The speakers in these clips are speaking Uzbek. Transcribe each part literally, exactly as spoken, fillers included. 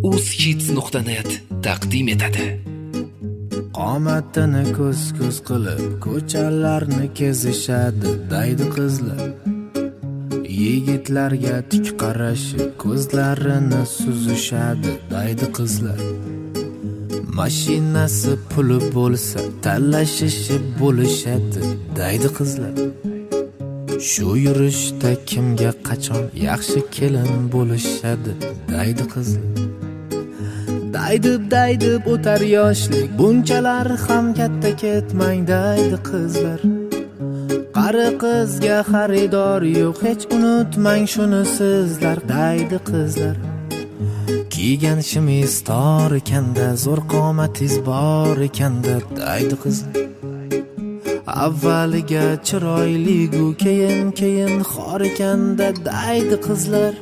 uzhits nuqta net taqdim etadi. Qomatini ko'z-ko'z qilib ko'chalarni kezishadi daydi qizlar. Yigitlarga tik qarashib ko'zlarini suzishadi daydi qizlar. Mashinasi puli bo'lsa talashishi bo'lishadi daydi qizlar. Shu yurishda kimga qachon yaxshi kelin bo'lishadi daydi qizlar. Daydib daydib o'tar yoshlik, bunchalar ham katta ketmang daydi qizlar. Qari qizga xaridor yo'q, hech unutmang shuni sizlar daydi qizlar. Kiygan shimiz tor ekanda, zo'r qomatingiz bor ekanda daydi qizlar. Avvaliga chiroyli-gu, keyin keyin xor ekanda daydi qizlar.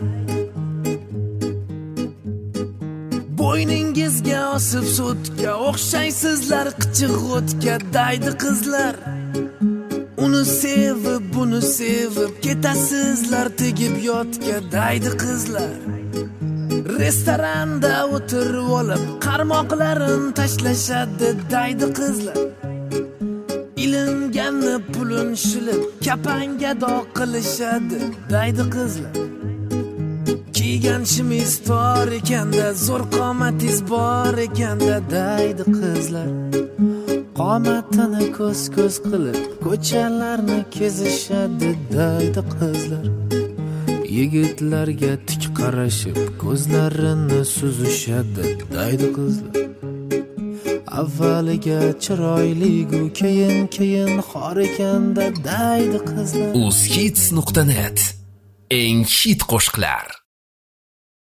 Bo'yningizga osib sutga o'xshaysizlar qichiq o'tga daydi qizlar. Uni sevib, buni sevib ketasizlar tegib yotga daydi qizlar. Restoranda o'tirib olib qarmoqlarin tashlashadi daydi qizlar. Ilinganni pulun shilib kapanga doq qilishadi daydi qizlar. Kiygan shimiz tor ekanda, zo'r qomatingiz bor ekanda daydi qizlar. Qomatini ko'z-ko'z qilib ko'chalarni kezishadi daydi qizlar. Yigitlarga tik qarashib ko'zlarini suzishadi daydi qizlar. Avvaliga chiroyli-gu, keyin keyin xor ekanda daydi qizlar. uzhits nuqta net eng hit qo'shiqlar.